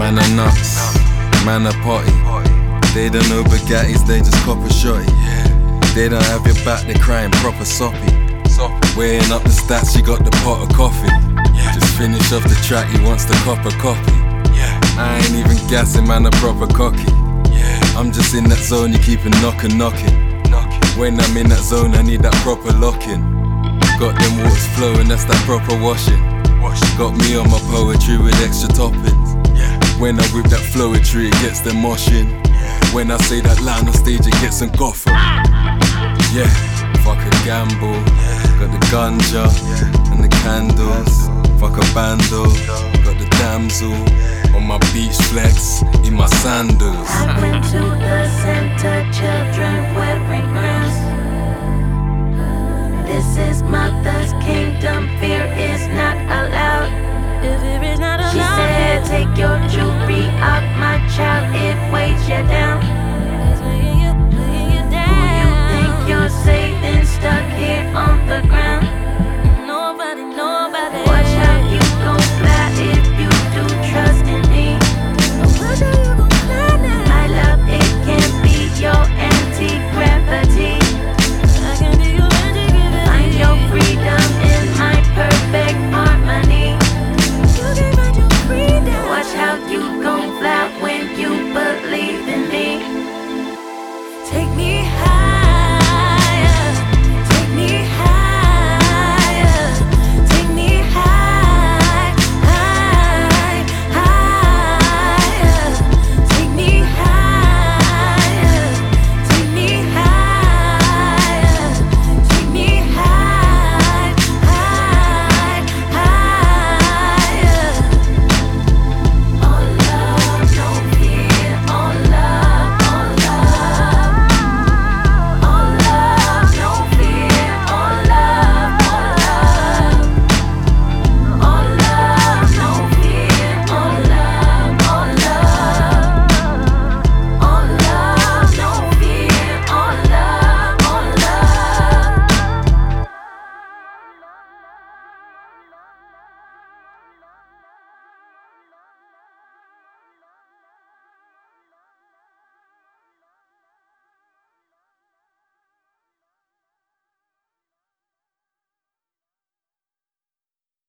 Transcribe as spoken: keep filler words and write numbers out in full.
Man are nuts, man are potty. They don't know Bugattis, they just cop a shotty. They don't have your back, they crying proper soppy. Weighing up the stats, you got the pot of coffee. Just finish off the track, he wants the copper copy. I ain't even gassing, man, a proper cocky. I'm just in that zone, you keep it knocking, knocking. When I'm in that zone, I need that proper locking. Got them waters flowing, that's that proper washing. Got me on my poetry with extra toppings. When I whip that flowetry, it gets them moshing. When I say that line on stage, it gets them coughing. Yeah, fuck a gamble. Got the ganja and the candles. Fuck a bando. Got the damsel on my beach flex in my sandals. I went to the center, children wearing crowns. This is mother's kingdom, fear is not allowed. Fear is not allowed. She said, take your jewelry off, my child, it weighs you down.